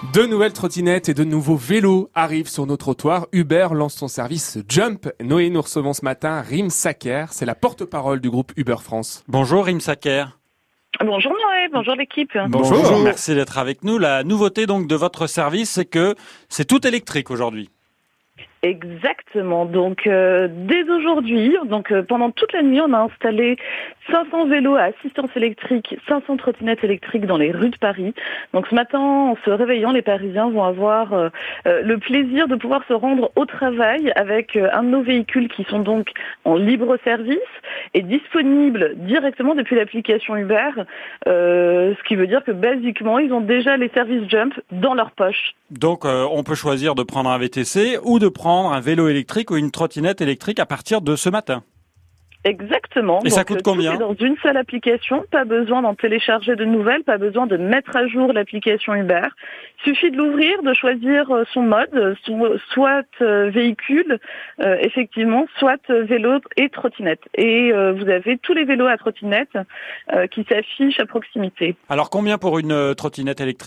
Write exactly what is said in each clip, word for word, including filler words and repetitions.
De nouvelles trottinettes et de nouveaux vélos arrivent sur nos trottoirs. Uber lance son service Jump. Noé, nous recevons ce matin Rim Saker, c'est la porte-parole du groupe Uber France. Bonjour Rim Saker. Bonjour Noé, bonjour l'équipe. Bonjour. Bonjour, merci d'être avec nous. La nouveauté donc de votre service, c'est que c'est tout électrique aujourd'hui. Exactement. Donc euh, dès aujourd'hui, donc euh, pendant toute la nuit, on a installé cinq cents vélos à assistance électrique, cinq cents trottinettes électriques dans les rues de Paris. Donc ce matin, en se réveillant, les Parisiens vont avoir euh, euh, le plaisir de pouvoir se rendre au travail avec euh, un de nos véhicules qui sont donc en libre service et disponibles directement depuis l'application Uber. Euh, ce qui veut dire que basiquement, ils ont déjà les services Jump dans leur poche. Donc euh, on peut choisir de prendre un V T C ou de prendre un vélo électrique ou une trottinette électrique à partir de ce matin. Exactement. Et donc, ça coûte combien ? Tout est dans une seule application, pas besoin d'en télécharger de nouvelles, pas besoin de mettre à jour l'application Uber. Il suffit de l'ouvrir, de choisir son mode, soit véhicule, euh, effectivement, soit vélo et trottinette. Et euh, vous avez tous les vélos à trottinette euh, qui s'affichent à proximité. Alors combien pour une euh, trottinette électrique ?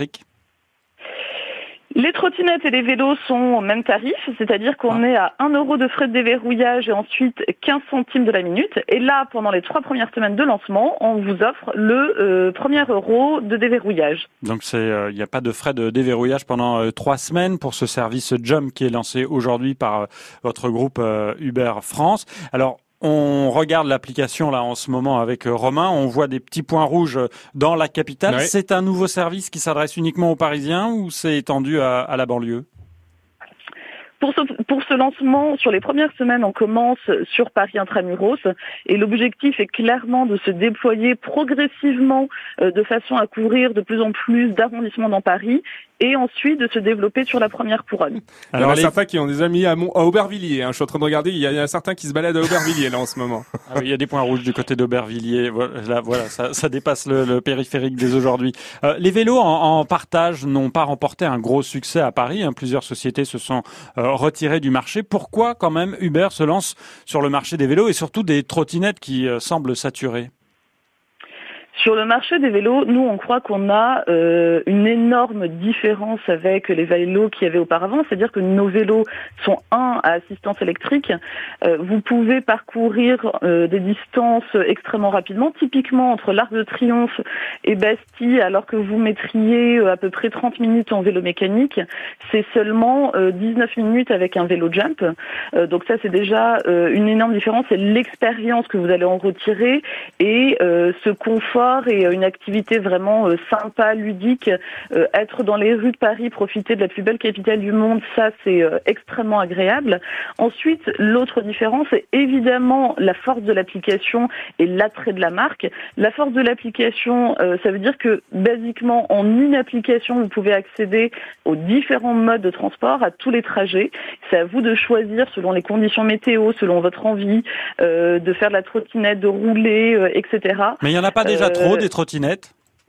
Les trottinettes et les vélos sont au même tarif, c'est-à-dire qu'on ah. est à un euro de frais de déverrouillage et ensuite quinze centimes de la minute. Et là, pendant les trois premières semaines de lancement, on vous offre le euh, premier euro de déverrouillage. Donc c'est, il euh, n'y a pas de frais de déverrouillage pendant euh, trois semaines pour ce service Jump qui est lancé aujourd'hui par euh, votre groupe euh, Uber France. Alors, on regarde l'application là en ce moment avec Romain, on voit des petits points rouges dans la capitale. Oui. C'est un nouveau service qui s'adresse uniquement aux Parisiens ou c'est étendu à, à la banlieue ? Pour ce, pour ce lancement, sur les premières semaines, on commence sur Paris Intramuros et l'objectif est clairement de se déployer progressivement euh, de façon à couvrir de plus en plus d'arrondissements dans Paris et ensuite de se développer sur la première couronne. Alors, il y en a les... certains qui ont des amis à, Mont... à Aubervilliers. Hein. Je suis en train de regarder, il y, a, il y a certains qui se baladent à Aubervilliers là en ce moment. Ah oui, il y a des points rouges du côté d'Aubervilliers. Voilà, voilà ça, ça dépasse le, le périphérique dès aujourd'hui. Euh, les vélos en, en partage n'ont pas remporté un gros succès à Paris. Hein. Plusieurs sociétés se sont euh, retirées du marché. Pourquoi quand même Uber se lance sur le marché des vélos et surtout des trottinettes qui euh, semblent saturées ? Sur le marché des vélos, nous, on croit qu'on a euh, une énorme différence avec les vélos qu'il y avait auparavant. C'est-à-dire que nos vélos sont, un, à assistance électrique. Euh, vous pouvez parcourir euh, des distances extrêmement rapidement, typiquement entre l'Arc de Triomphe et Bastille, alors que vous mettriez euh, à peu près trente minutes en vélo mécanique. C'est seulement euh, dix-neuf minutes avec un vélo Jump. Euh, donc ça, c'est déjà euh, une énorme différence. C'est l'expérience que vous allez en retirer et euh, ce confort et une activité vraiment euh, sympa, ludique. Euh, être dans les rues de Paris, profiter de la plus belle capitale du monde, ça c'est euh, extrêmement agréable. Ensuite, l'autre différence est évidemment la force de l'application et l'attrait de la marque. La force de l'application, euh, ça veut dire que basiquement en une application, vous pouvez accéder aux différents modes de transport, à tous les trajets. C'est à vous de choisir selon les conditions météo, selon votre envie, euh, de faire de la trottinette, de rouler, euh, et cetera. Mais il n'y en a pas déjà euh, trop des trottinettes ?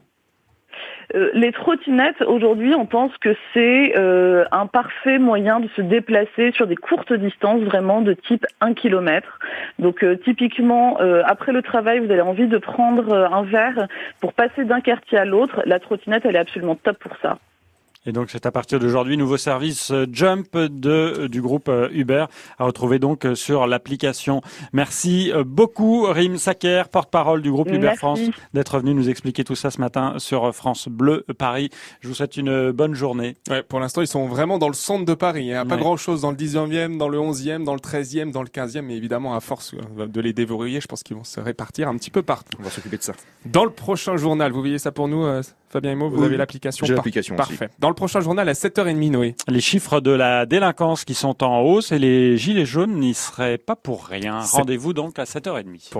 Euh, les trottinettes, aujourd'hui, on pense que c'est euh, un parfait moyen de se déplacer sur des courtes distances, vraiment de type un kilomètre. Donc, euh, typiquement, euh, après le travail, vous avez envie de prendre un verre pour passer d'un quartier à l'autre. La trottinette, elle est absolument top pour ça. Et donc, c'est à partir d'aujourd'hui, nouveau service Jump de, du groupe Uber à retrouver donc sur l'application. Merci beaucoup, Rim Saker, porte-parole du groupe Uber Merci. France, d'être venu nous expliquer tout ça ce matin sur France Bleu Paris. Je vous souhaite une bonne journée. Ouais, pour l'instant, ils sont vraiment dans le centre de Paris. Il n'y a pas ouais. grand-chose dans le dixième, dans le onzième, dans le treizième, dans le quinzième. Mais évidemment, à force de les déverrouiller, je pense qu'ils vont se répartir un petit peu partout. On va s'occuper de ça. Dans le prochain journal, vous voyez ça pour nous, euh, Fabien Emo, vous oui, avez l'application. J'ai l'application Par- aussi. Parfait. Dans le prochain journal à sept heures trente, Noé. Les chiffres de la délinquance qui sont en hausse et les gilets jaunes n'y seraient pas pour rien. C'est... Rendez-vous donc à sept heures trente.